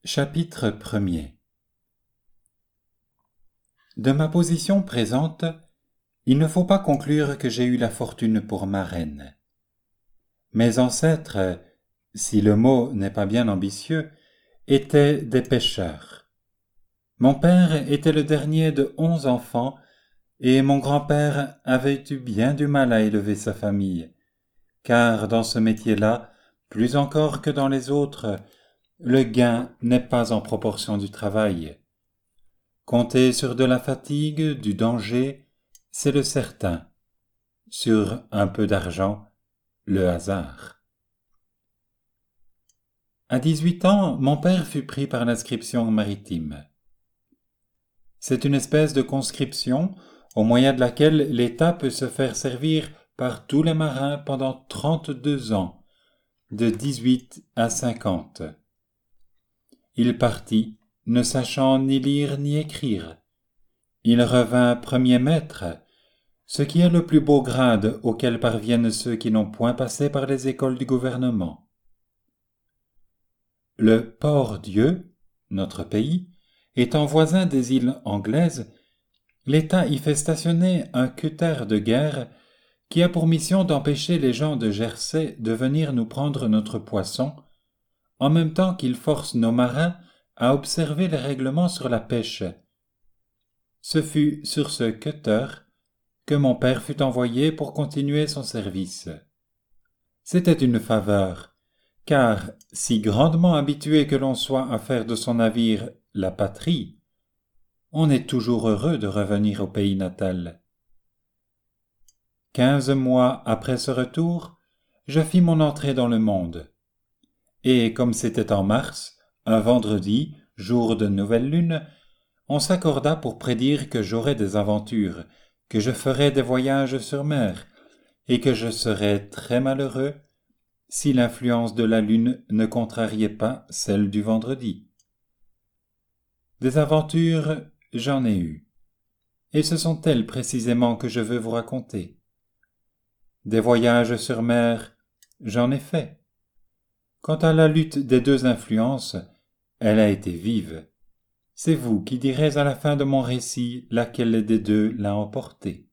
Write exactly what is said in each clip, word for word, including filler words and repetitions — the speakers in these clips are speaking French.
Chapitre premier. De ma position présente, il ne faut pas conclure que j'ai eu la fortune pour marraine. Mes ancêtres, si le mot n'est pas bien ambitieux, étaient des pêcheurs. Mon père était le dernier de onze enfants et mon grand-père avait eu bien du mal à élever sa famille, car dans ce métier-là, plus encore que dans les autres, le gain n'est pas en proportion du travail. Compter sur de la fatigue, du danger, c'est le certain. Sur un peu d'argent, le hasard. À dix-huit ans, mon père fut pris par l'inscription maritime. C'est une espèce de conscription au moyen de laquelle l'État peut se faire servir par tous les marins pendant trente-deux ans, de dix-huit à cinquante. Il partit, ne sachant ni lire ni écrire. Il revint premier maître, ce qui est le plus beau grade auquel parviennent ceux qui n'ont point passé par les écoles du gouvernement. Le Port-Dieu, notre pays, étant voisin des îles anglaises, l'État y fait stationner un cutter de guerre qui a pour mission d'empêcher les gens de Jersey de venir nous prendre notre poisson, en même temps qu'il force nos marins à observer les règlements sur la pêche. Ce fut sur ce cutter que mon père fut envoyé pour continuer son service. C'était une faveur, car si grandement habitué que l'on soit à faire de son navire la patrie, on est toujours heureux de revenir au pays natal. Quinze mois après ce retour, je fis mon entrée dans le monde. Et comme c'était en mars, un vendredi, jour de nouvelle lune, on s'accorda pour prédire que j'aurais des aventures, que je ferais des voyages sur mer, et que je serais très malheureux si l'influence de la lune ne contrariait pas celle du vendredi. Des aventures, j'en ai eu, et ce sont elles précisément que je veux vous raconter. Des voyages sur mer, j'en ai fait. Quant à la lutte des deux influences, elle a été vive. C'est vous qui direz à la fin de mon récit laquelle des deux l'a emporté.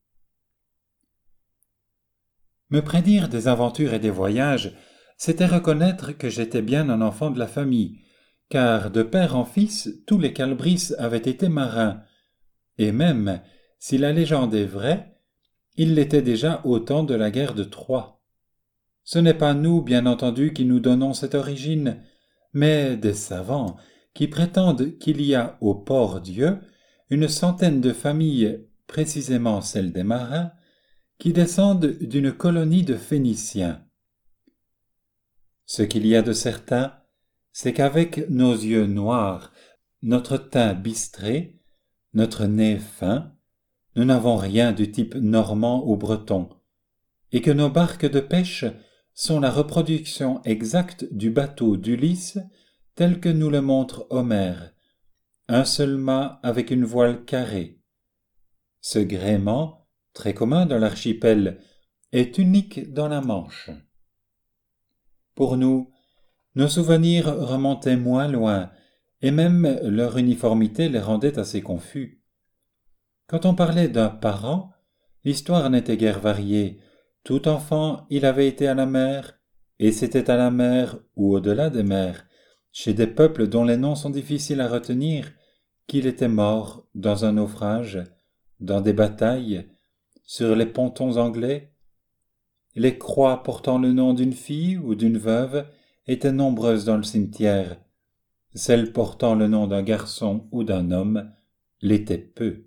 Me prédire des aventures et des voyages, c'était reconnaître que j'étais bien un enfant de la famille, car de père en fils, tous les Calbris avaient été marins, et même, si la légende est vraie, ils l'étaient déjà au temps de la guerre de Troie. Ce n'est pas nous, bien entendu, qui nous donnons cette origine, mais des savants qui prétendent qu'il y a au Port-Dieu une centaine de familles, précisément celles des marins, qui descendent d'une colonie de Phéniciens. Ce qu'il y a de certain, c'est qu'avec nos yeux noirs, notre teint bistré, notre nez fin, nous n'avons rien du type normand ou breton, et que nos barques de pêche sont la reproduction exacte du bateau d'Ulysse tel que nous le montre Homère, un seul mât avec une voile carrée. Ce gréement, très commun dans l'archipel, est unique dans la Manche. Pour nous, nos souvenirs remontaient moins loin, et même leur uniformité les rendait assez confus. Quand on parlait d'un parent, l'histoire n'était guère variée. Tout enfant, il avait été à la mer, et c'était à la mer ou au-delà des mers, chez des peuples dont les noms sont difficiles à retenir, qu'il était mort dans un naufrage, dans des batailles, sur les pontons anglais. Les croix portant le nom d'une fille ou d'une veuve étaient nombreuses dans le cimetière. Celles portant le nom d'un garçon ou d'un homme l'étaient peu.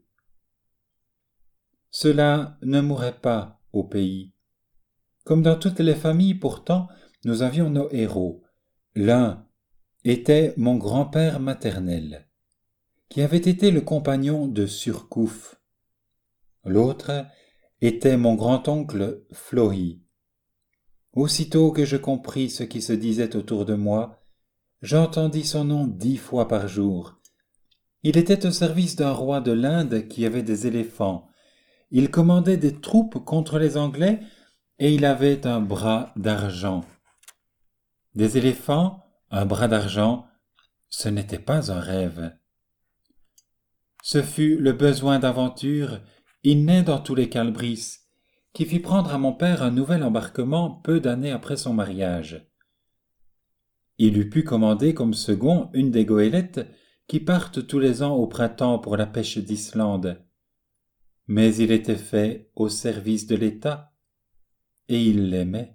Cela ne mourait pas au pays. Comme dans toutes les familles, pourtant, nous avions nos héros. L'un était mon grand-père maternel, qui avait été le compagnon de Surcouf. L'autre était mon grand-oncle Flohi. Aussitôt que je compris ce qui se disait autour de moi, j'entendis son nom dix fois par jour. Il était au service d'un roi de l'Inde qui avait des éléphants. Il commandait des troupes contre les Anglais et il avait un bras d'argent. Des éléphants, un bras d'argent, Ce n'était pas un rêve. Ce fut le besoin d'aventure, inné dans tous les Calbris, qui fit prendre à mon père un nouvel embarquement peu d'années après son mariage. Il eût pu commander comme second une des goélettes qui partent tous les ans au printemps pour la pêche d'Islande. Mais il était fait au service de l'État, et il l'aimait.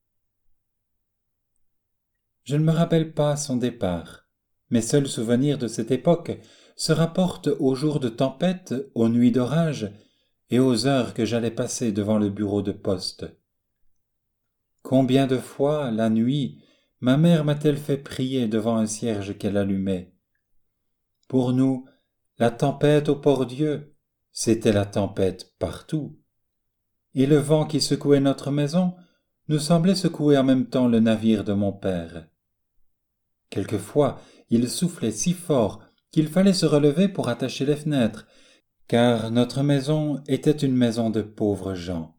Je ne me rappelle pas son départ. Mes seuls souvenirs de cette époque se rapportent aux jours de tempête, aux nuits d'orage et aux heures que j'allais passer devant le bureau de poste. Combien de fois, la nuit, ma mère m'a-t-elle fait prier devant un cierge qu'elle allumait. Pour nous, la tempête au Port-Dieu, c'était la tempête partout. Et le vent qui secouait notre maison nous semblait secouer en même temps le navire de mon père. Quelquefois, il soufflait si fort qu'il fallait se relever pour attacher les fenêtres, car notre maison était une maison de pauvres gens.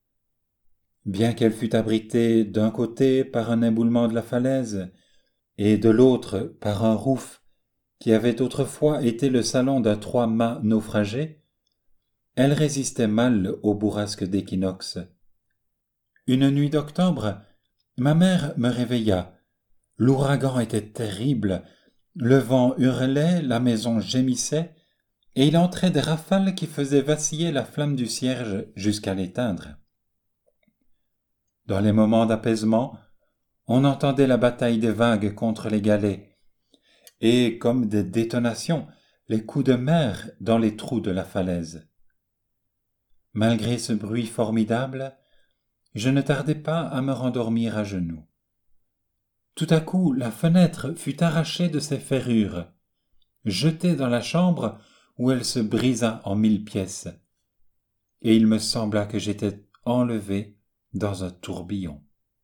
Bien qu'elle fût abritée d'un côté par un éboulement de la falaise et de l'autre par un rouf qui avait autrefois été le salon d'un trois-mâts naufragé, elle résistait mal aux bourrasques d'équinoxe. Une nuit d'octobre, ma mère me réveilla. L'ouragan était terrible, le vent hurlait, la maison gémissait, et il entrait des rafales qui faisaient vaciller la flamme du cierge jusqu'à l'éteindre. Dans les moments d'apaisement, on entendait la bataille des vagues contre les galets, et, comme des détonations, les coups de mer dans les trous de la falaise. Malgré ce bruit formidable, je ne tardai pas à me rendormir à genoux. Tout à coup, la fenêtre fut arrachée de ses ferrures, jetée dans la chambre où elle se brisa en mille pièces, et il me sembla que j'étais enlevé dans un tourbillon.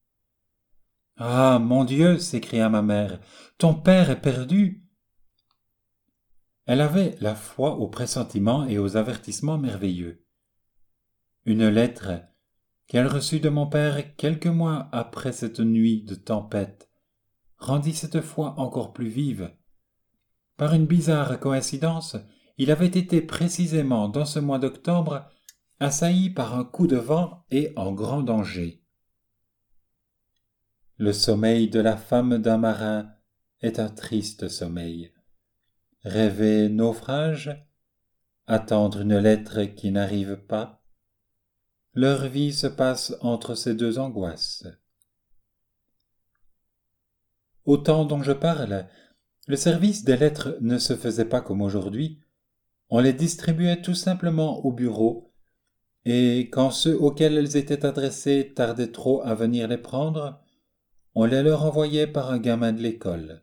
« Ah, mon Dieu !» s'écria ma mère, « ton père est perdu !» Elle avait la foi aux pressentiments et aux avertissements merveilleux. Une lettre qu'elle reçut de mon père quelques mois après cette nuit de tempête rendit cette foi encore plus vive. Par une bizarre coïncidence, il avait été précisément dans ce mois d'octobre assailli par un coup de vent et en grand danger. Le sommeil de la femme d'un marin est un triste sommeil. Rêver naufrage, attendre une lettre qui n'arrive pas, leur vie se passe entre ces deux angoisses. Au temps dont je parle, le service des lettres ne se faisait pas comme aujourd'hui. On les distribuait tout simplement au bureau, et quand ceux auxquels elles étaient adressées tardaient trop à venir les prendre, on les leur envoyait par un gamin de l'école.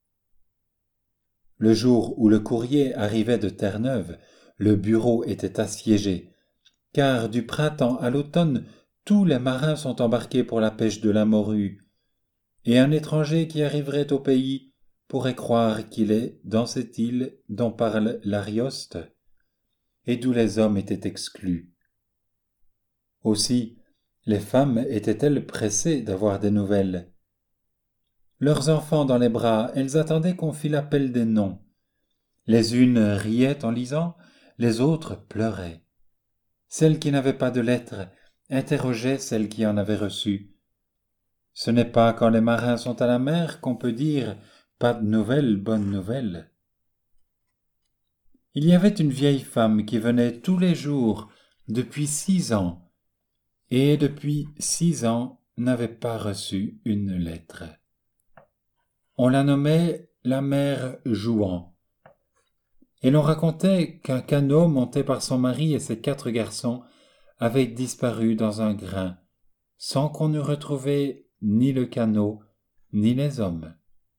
Le jour où le courrier arrivait de Terre-Neuve, le bureau était assiégé, car du printemps à l'automne, tous les marins sont embarqués pour la pêche de la morue, et un étranger qui arriverait au pays pourrait croire qu'il est dans cette île dont parle l'Arioste, et d'où les hommes étaient exclus. Aussi, les femmes étaient-elles pressées d'avoir des nouvelles. Leurs enfants dans les bras, elles attendaient qu'on fît l'appel des noms. Les unes riaient en lisant, les autres pleuraient. Celles qui n'avaient pas de lettres interrogeaient celles qui en avaient reçu. Ce n'est pas quand les marins sont à la mer qu'on peut dire « pas de nouvelles, bonnes nouvelles ». Il y avait une vieille femme qui venait tous les jours depuis six ans, et depuis six ans n'avait pas reçu une lettre. On la nommait la mère Jouan, et l'on racontait qu'un canot monté par son mari et ses quatre garçons avait disparu dans un grain, sans qu'on eût retrouvé ni le canot, ni les hommes.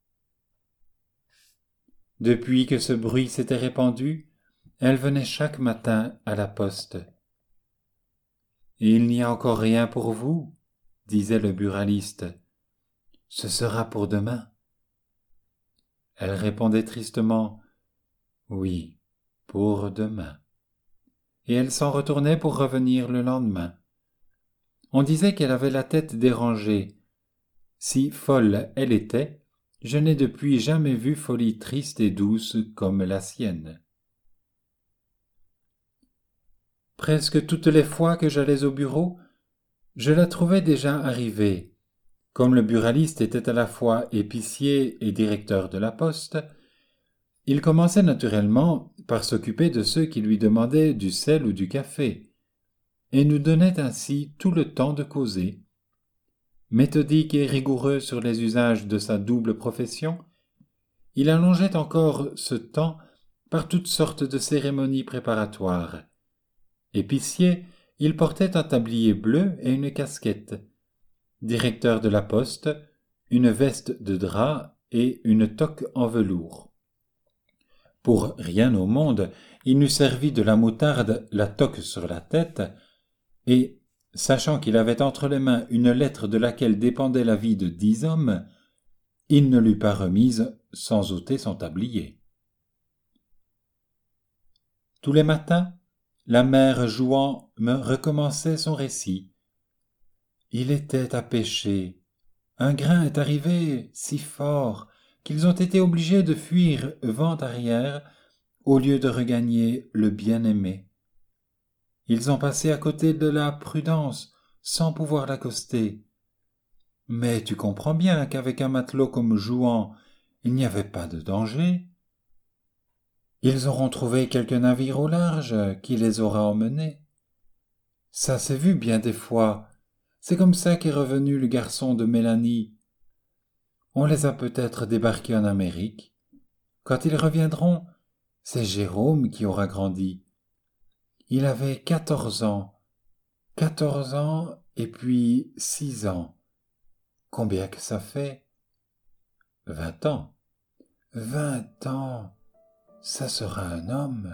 Depuis que ce bruit s'était répandu, elle venait chaque matin à la poste. « Il n'y a encore rien pour vous, » disait le buraliste. « Ce sera pour demain. » Elle répondait tristement « Oui, pour demain. » Et elle s'en retournait pour revenir le lendemain. On disait qu'elle avait la tête dérangée. Si folle elle était, Je n'ai depuis jamais vu folie triste et douce comme la sienne. Presque toutes les fois que j'allais au bureau, je la trouvais déjà arrivée. Comme le buraliste était à la fois épicier et directeur de la poste, il commençait naturellement par s'occuper de ceux qui lui demandaient du sel ou du café, et nous donnait ainsi tout le temps de causer. Méthodique et rigoureux sur les usages de sa double profession, il allongeait encore ce temps par toutes sortes de cérémonies préparatoires. Épicier, il portait un tablier bleu et une casquette. Directeur de la poste, une veste de drap et une toque en velours. Pour rien au monde, il n'eût servi de la moutarde la toque sur la tête, et, sachant qu'il avait entre les mains une lettre de laquelle dépendait la vie de dix hommes, il ne l'eût pas remise sans ôter son tablier. Tous les matins, la mère jouant me recommençait son récit. Il était à pêcher. Un grain est arrivé si fort qu'ils ont été obligés de fuir vent arrière au lieu de regagner le bien-aimé. Ils ont passé à côté de la Prudence sans pouvoir l'accoster. Mais tu comprends bien qu'avec un matelot comme Jouan, il n'y avait pas de danger. Ils auront trouvé quelque navire au large qui les aura emmenés. Ça s'est vu bien des fois. C'est comme ça qu'est revenu le garçon de Mélanie. On les a peut-être débarqués en Amérique. Quand ils reviendront, c'est Jérôme qui aura grandi. Il avait quatorze ans. Quatorze ans et puis six ans. Combien que ça fait? Vingt ans. Vingt ans. Ça sera un homme.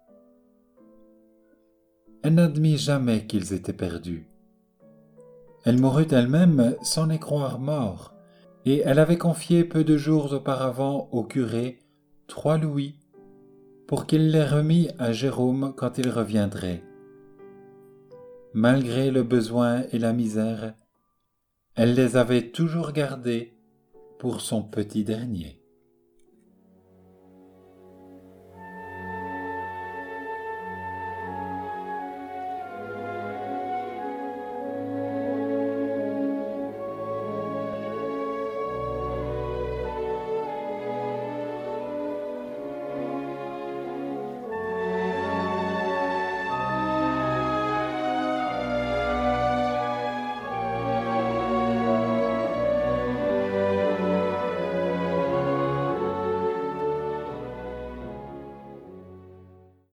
Elle n'admit jamais qu'ils étaient perdus. Elle mourut elle-même sans les croire morts, et elle avait confié peu de jours auparavant au curé trois louis pour qu'il les remît à Jérôme quand il reviendrait. Malgré le besoin et la misère, elle les avait toujours gardés pour son petit dernier.